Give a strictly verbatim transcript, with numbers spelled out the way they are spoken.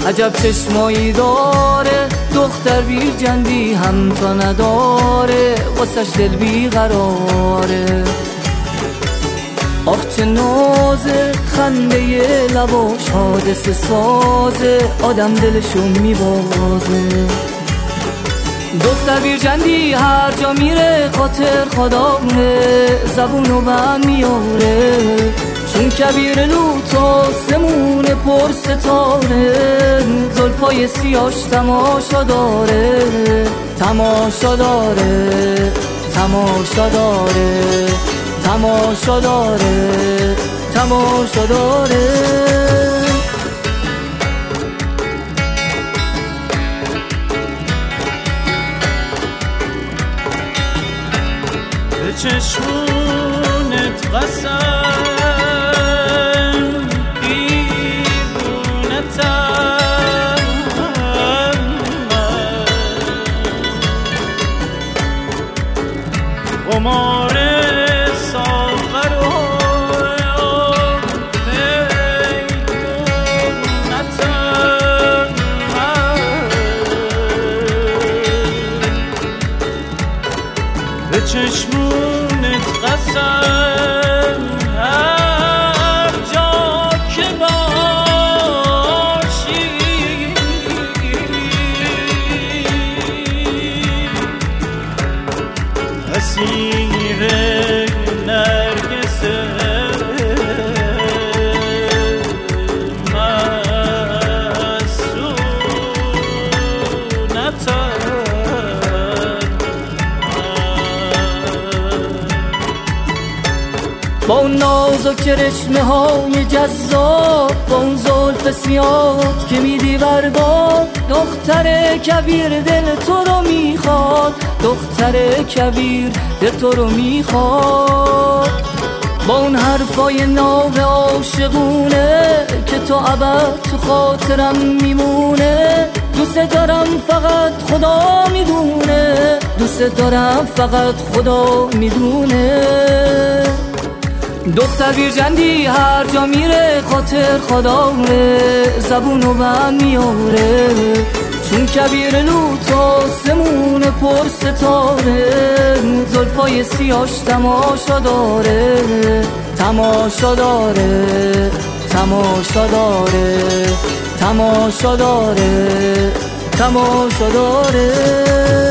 عجب چشمایی داره دختر بیرجندی هم تا نداره واسش دل بیقراره. آخ چه نازه خنده لباش حادثه سازه آدم دلشو میبازه. دختر بیرجندی هر جا میره خاطر خدامه زبونو بند میاره چون کبیر لوتا سمون پر ستاره زلفای سیاش تماشا داره تماشا داره تماشا داره تماشا داره تماشا داره. به چشمونت قسم دیوونتم قمار ساغر و پیدونتم به چشمونت قسم هر جا که باشی اسیر نرگس با اون نازک رشمه های جذاب با اون زلف سیاد که میدی برباد دختر کبیر دل تو رو میخواد دختر کبیر دل تو رو میخواد. با اون حرفای ناب عاشقونه که تو ابد تو خاطرم میمونه دوست دارم فقط خدا میدونه دوست دارم فقط خدا میدونه. دختر بیرجندی هر جا میره خاطر خدامه زبونو بند میاره چون کبیر لوتا سمون پر ستاره زلفای سیاش تماشا داره تماشا داره تماشا داره تماشا داره تماشا داره.